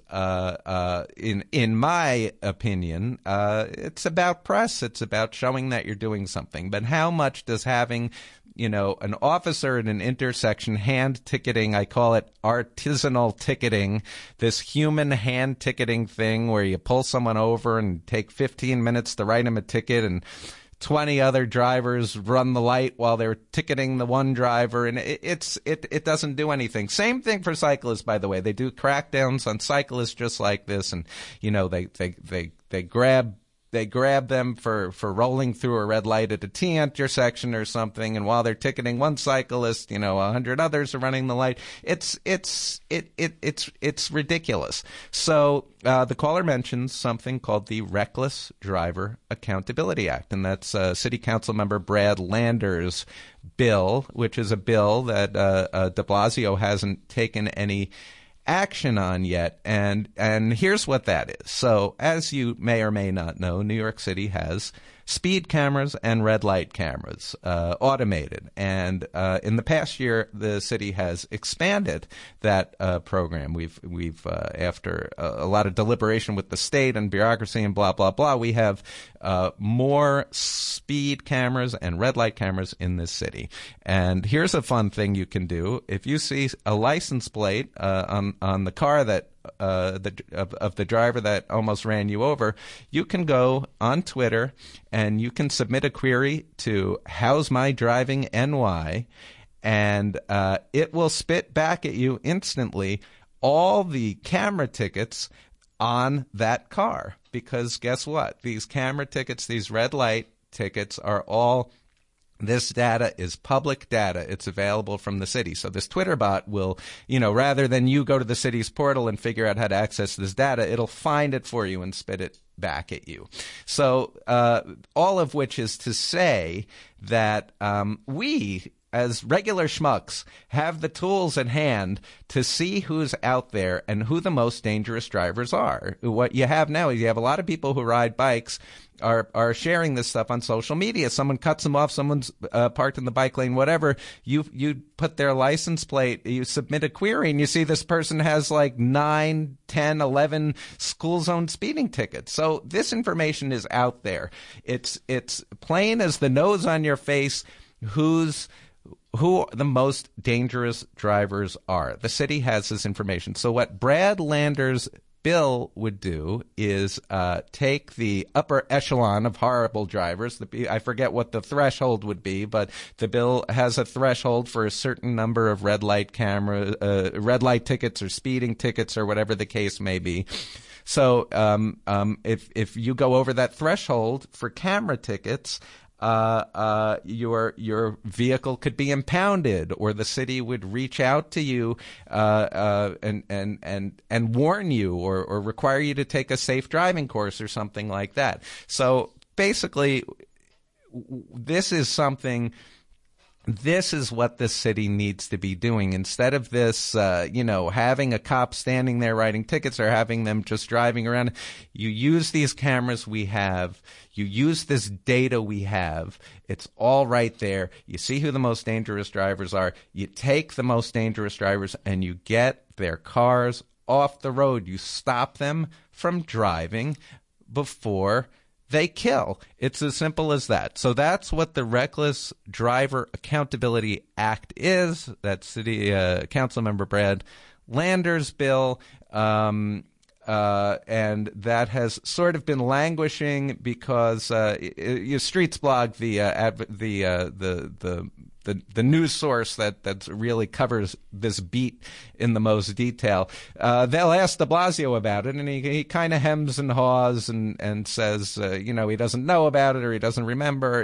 Speaker 7: in my opinion, it's about press. It's about showing that you're doing something. But how much does having an officer at an intersection hand ticketing, I call it artisanal ticketing, this human hand ticketing thing where you pull someone over and take 15 minutes to write them a ticket and 20 other drivers run the light while they're ticketing the one driver, and it doesn't do anything. Same thing for cyclists, by the way. They do crackdowns on cyclists just like this, and they grab them for rolling through a red light at a T intersection or something, and while they're ticketing one cyclist, 100 others are running the light. It's ridiculous. So the caller mentions something called the Reckless Driver Accountability Act, and that's City Council member Brad Lander's bill, which is a bill that de Blasio hasn't taken any action on yet, and here's what that is. So, as you may or may not know, New York City has speed cameras and red light cameras, automated. And in the past year, the city has expanded that program. We've after a lot of deliberation with the state and bureaucracy and blah blah blah, we have more speed cameras and red light cameras in this city. And here's a fun thing you can do: if you see a license plate on the car that of the driver that almost ran you over, you can go on Twitter and you can submit a query to How's My Driving NY, and it will spit back at you instantly all the camera tickets on that car. Because guess what? These camera tickets, these red light tickets are all... This data is public data. It's available from the city. So this Twitter bot will, rather than you go to the city's portal and figure out how to access this data, it'll find it for you and spit it back at you. So all of which is to say that we, as regular schmucks, have the tools at hand to see who's out there and who the most dangerous drivers are. What you have now is you have a lot of people who ride bikes are sharing this stuff on social media. Someone cuts them off, someone's parked in the bike lane, whatever. You put their license plate, you submit a query, and you see this person has like 9, 10, 11 school zone speeding tickets. So this information is out there. It's plain as the nose on your face who the most dangerous drivers are. The city has this information. So what Brad Lander's bill would do is take the upper echelon of horrible drivers. I forget what the threshold would be, but the bill has a threshold for a certain number of red light tickets or speeding tickets or whatever the case may be. So if you go over that threshold for camera tickets, your vehicle could be impounded, or the city would reach out to you and warn you, or require you to take a safe driving course or something like that. So basically, this is what the city needs to be doing. Instead of this, having a cop standing there writing tickets or having them just driving around, you use these cameras we have. You use this data we have. It's all right there. You see who the most dangerous drivers are. You take the most dangerous drivers and you get their cars off the road. You stop them from driving before they kill. It's as simple as that. So that's what the Reckless Driver Accountability Act is. That's City Council Member Brad Lander's bill. And that has sort of been languishing because Streets Blog, the news source that really covers this beat in the most detail, they'll ask de Blasio about it, and he kind of hems and haws and says, he doesn't know about it or he doesn't remember.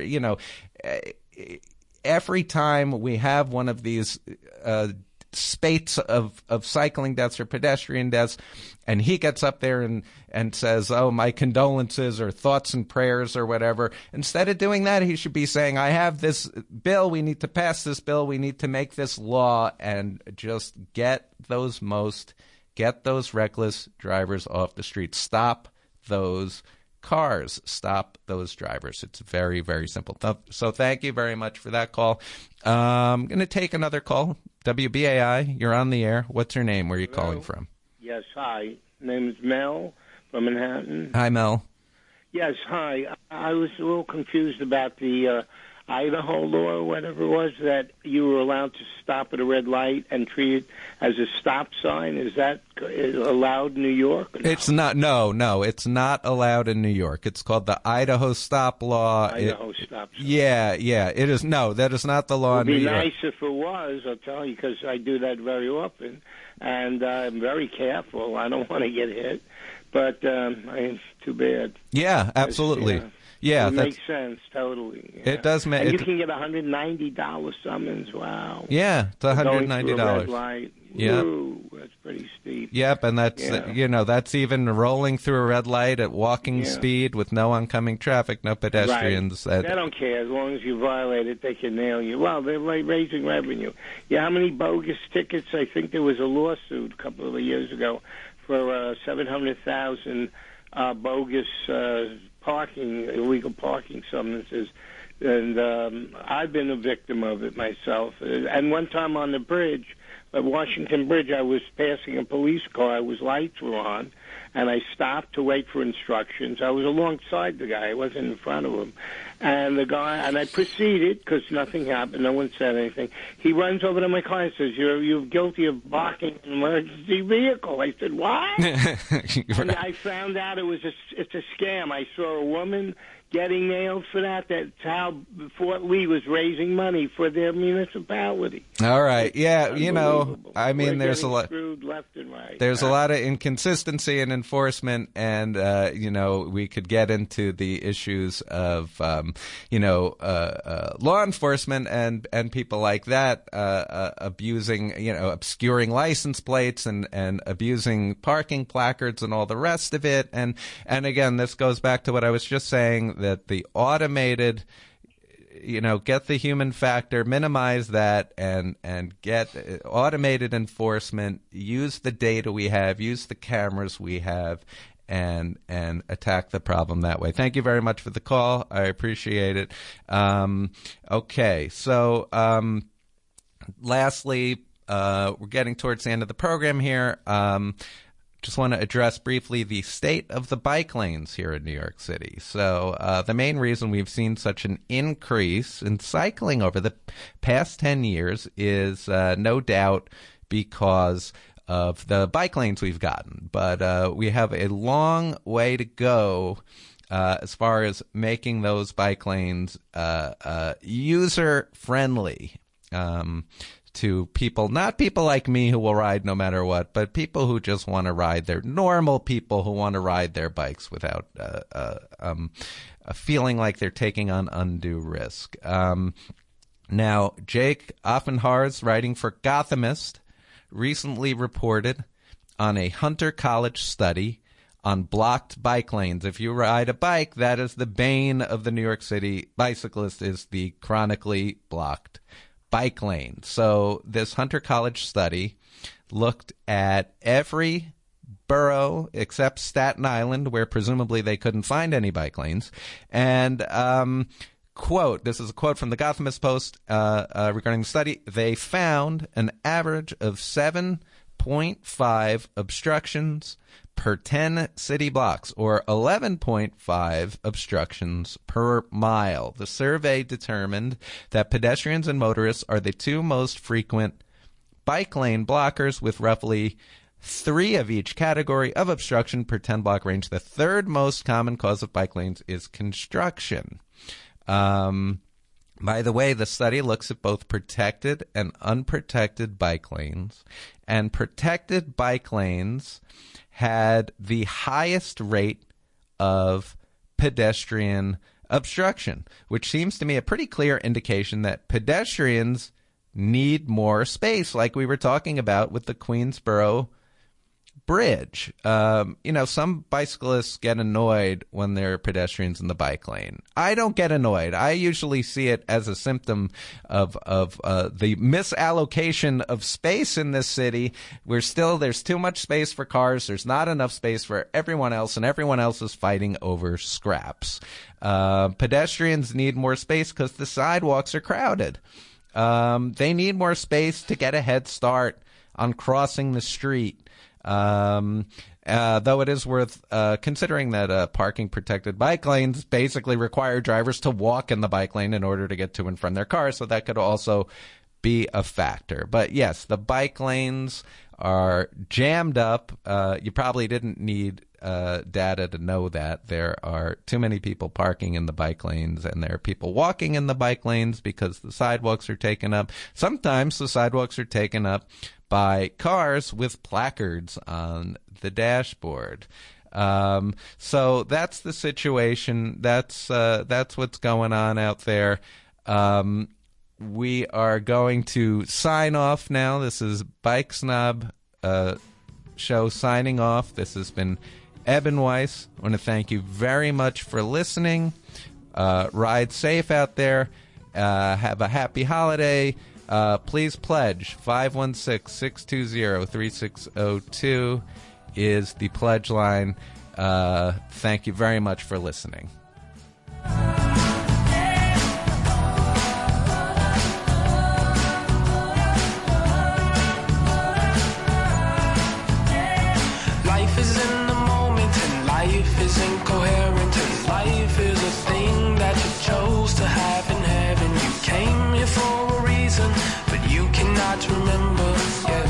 Speaker 7: Every time we have one of these spates of cycling deaths or pedestrian deaths, and he gets up there and says, oh, my condolences or thoughts and prayers or whatever. Instead of doing that, he should be saying, I have this bill, we need to pass this bill, we need to make this law, and just get those reckless drivers off the street. Stop those cars. Stop those drivers. It's very, very simple. So thank you very much for that call. I'm going to take another call. WBAI, you're on the air. What's your name? Where are you calling from?
Speaker 10: Yes, hi. Name is Mel from Manhattan.
Speaker 7: Hi, Mel.
Speaker 10: Yes, hi. I was a little confused about the Idaho law or whatever it was that you were allowed to stop at a red light and treat it as a stop sign? Is that allowed in New York? Or no?
Speaker 7: It's not. No, it's not allowed in New York. It's called the Idaho Stop Law.
Speaker 10: Idaho Stop Sign.
Speaker 7: Yeah. It is. No, that is not the law in New York.
Speaker 10: It would be nice if it was, I'll tell you, because I do that very often, and I'm very careful. I don't want to get hit, but it's too bad.
Speaker 7: Yeah, absolutely. Yeah,
Speaker 10: it makes sense, totally. Yeah.
Speaker 7: It does make.
Speaker 10: And you can get $190 summons. Wow.
Speaker 7: Yeah, it's
Speaker 10: $190.
Speaker 7: Yeah,
Speaker 10: that's pretty steep.
Speaker 7: Yep, and that's that's even rolling through a red light at walking speed with no oncoming traffic, no pedestrians.
Speaker 10: Right. They don't care as long as you violate it. They can nail you. Well, they're raising revenue. Yeah, how many bogus tickets? I think there was a lawsuit a couple of years ago for 700,000 bogus illegal parking summonses, and I've been a victim of it myself. And one time on the bridge, at Washington Bridge, I was passing a police car. His lights were on, and I stopped to wait for instructions. I was alongside the guy. I wasn't in front of him. And I proceeded, because nothing happened. No one said anything. He runs over to my car and says, you're guilty of blocking an emergency vehicle. I said, what? And I found out it's a scam. I saw a woman getting nailed for that. That's how Fort Lee was raising money for their municipality.
Speaker 7: All right. Yeah, I mean, there's a lot.
Speaker 10: Screwed left and right.
Speaker 7: There's a lot of inconsistency in enforcement, and we could get into the issues of law enforcement and people like that abusing, obscuring license plates and abusing parking placards and all the rest of it. And again, this goes back to what I was just saying, that the automated, get the human factor, minimize that, and get automated enforcement, use the data we have, use the cameras we have, and attack the problem that way. Thank you very much for the call. I appreciate it. Okay, so lastly, we're getting towards the end of the program here. Just want to address briefly the state of the bike lanes here in New York City. So the main reason we've seen such an increase in cycling over the past 10 years is no doubt because of the bike lanes we've gotten. But we have a long way to go as far as making those bike lanes user-friendly. To people, not people like me who will ride no matter what, but people who just want to ride normal people who want to ride their bikes without feeling like they're taking on undue risk. Now, Jake Offenhars, writing for Gothamist, recently reported on a Hunter College study on blocked bike lanes. If you ride a bike, that is the bane of the New York City bicyclist, is the chronically blocked bike lane. So this Hunter College study looked at every borough except Staten Island, where presumably they couldn't find any bike lanes. And quote, this is a quote from the Gothamist Post regarding the study. They found an average of 7.5 obstructions per 10 city blocks, or 11.5 obstructions per mile. The survey determined that pedestrians and motorists are the two most frequent bike lane blockers, with roughly 3 of each category of obstruction per 10 block range. The third most common cause of bike lanes is construction. By the way, the study looks at both protected and unprotected bike lanes, and protected bike lanes had the highest rate of pedestrian obstruction, which seems to me a pretty clear indication that pedestrians need more space, like we were talking about with the Queensboro Bridge. Some bicyclists get annoyed when there are pedestrians in the bike lane. I don't get annoyed. I usually see it as a symptom of the misallocation of space in this city. There's too much space for cars. There's not enough space for everyone else, and everyone else is fighting over scraps. Pedestrians need more space because the sidewalks are crowded. They need more space to get a head start on crossing the street. Though it is worth considering that parking protected bike lanes basically require drivers to walk in the bike lane in order to get to and from their car, so that could also be a factor. But yes, the bike lanes are jammed up. You probably didn't need data to know that. There are too many people parking in the bike lanes, and there are people walking in the bike lanes because the sidewalks are taken up. Sometimes the sidewalks are taken up by cars with placards on the dashboard. So that's the situation. That's what's going on out there. We are going to sign off now. This is Bike Snob Show signing off. This has been Eben Weiss. I want to thank you very much for listening. Ride safe out there. Have a happy holiday. Please pledge. 516-620-3602 is the pledge line. Thank you very much for listening.
Speaker 11: Life is in the moment, and life is incoherent, and life is a thing that you chose to have in heaven. You came here for a reason, but you cannot remember yet.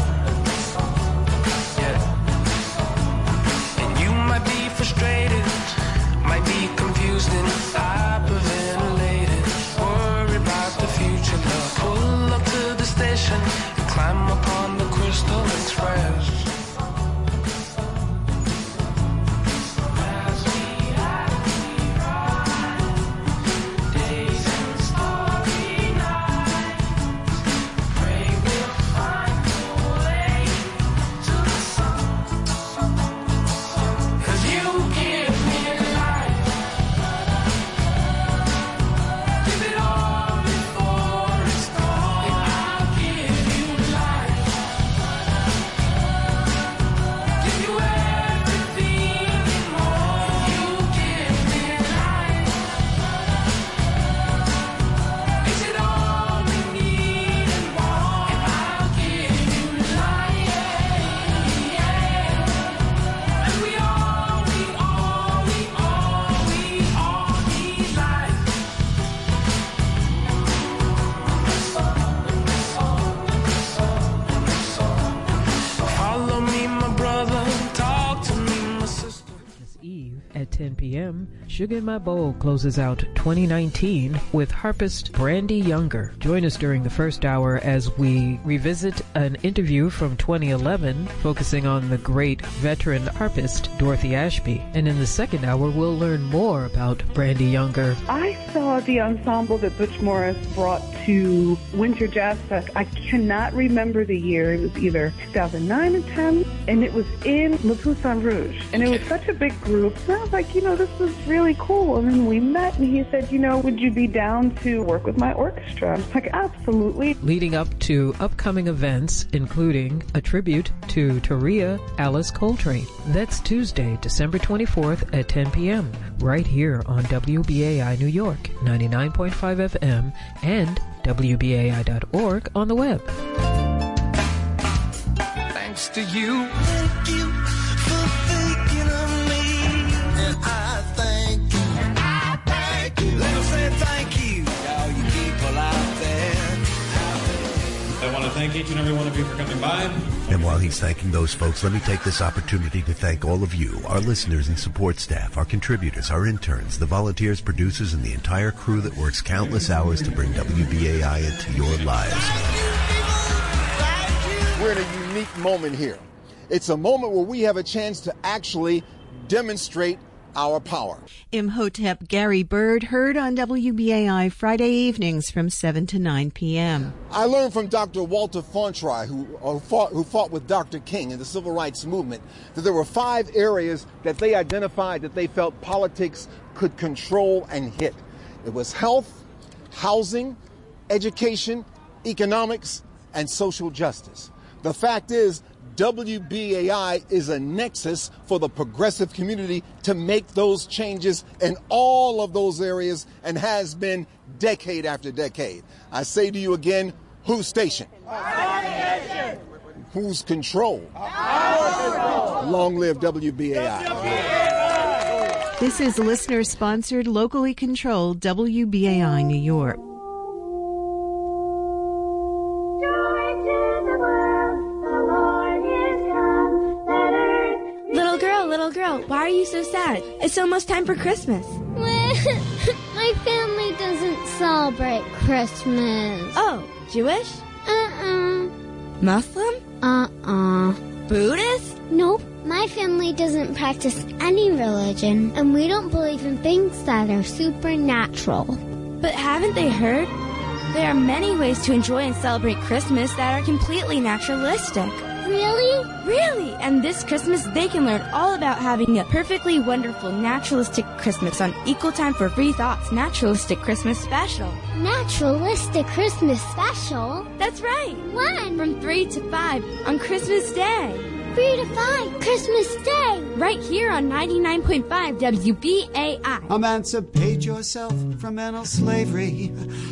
Speaker 11: And you might be frustrated, might be confused and hyperventilated, worry about the future. Love, pull up to the station and climb upon the Crystal Express.
Speaker 1: At 10 p.m., Sugar in My Bowl closes out 2019 with harpist Brandy Younger. Join us during the first hour as we revisit an interview from 2011 focusing on the great veteran harpist Dorothy Ashby. And in the second hour, we'll learn more about Brandy Younger.
Speaker 12: I saw the ensemble that Butch Morris brought to Winter Jazz Fest. I cannot remember the year. It was either 2009 or 10, and it was in Le Poussin Rouge. And it was such a big group. And I was like, this is really cool. And then we met, and he said, would you be down to work with my orchestra? I was like, absolutely.
Speaker 1: Leading up to upcoming events, including a tribute to Taria Alice Coltrane. That's Tuesday, December 24th at 10 p.m., right here on WBAI New York, 99.5 FM, and WBAI.org on the web.
Speaker 11: Thanks to you. Thank you for thinking of me. And I thank you. And I thank you. Let me say thank you, all you people out there.
Speaker 13: I want to thank each and every one of you for coming by.
Speaker 14: And while he's thanking those folks, let me take this opportunity to thank all of you, our listeners and support staff, our contributors, our interns, the volunteers, producers, and the entire crew that works countless hours to bring WBAI into your lives.
Speaker 15: We're in a unique moment here. It's a moment where we have a chance to actually demonstrate our power.
Speaker 16: Imhotep Gary Bird heard on WBAI Friday evenings from 7 to 9 p.m.
Speaker 15: I learned from Dr. Walter Fauntroy, who fought with Dr. King in the Civil Rights Movement, that there were 5 areas that they identified that they felt politics could control and hit. It was health, housing, education, economics, and social justice. The fact is, WBAI is a nexus for the progressive community to make those changes in all of those areas and has been decade after decade. I say to you again, whose station? Our station. Whose control? Our control. Long live WBAI.
Speaker 16: This is listener-sponsored, locally controlled WBAI New York.
Speaker 17: Little girl, why are you so sad? It's almost time for Christmas.
Speaker 18: My family doesn't celebrate Christmas.
Speaker 17: Oh, Jewish? Muslim? Buddhist?
Speaker 18: Nope. My family doesn't practice any religion, and we don't believe in things that are supernatural.
Speaker 17: But haven't they heard? There are many ways to enjoy and celebrate Christmas that are completely naturalistic.
Speaker 18: Really?
Speaker 17: Really! And this Christmas, they can learn all about having a perfectly wonderful naturalistic Christmas on Equal Time for Free Thoughts Naturalistic Christmas Special.
Speaker 18: Naturalistic Christmas Special?
Speaker 17: That's right.
Speaker 18: When?
Speaker 17: From 3 to 5 on Christmas Day.
Speaker 18: 3 to 5 Christmas Day.
Speaker 17: Right here on 99.5 WBAI.
Speaker 19: Emancipate yourself from mental slavery.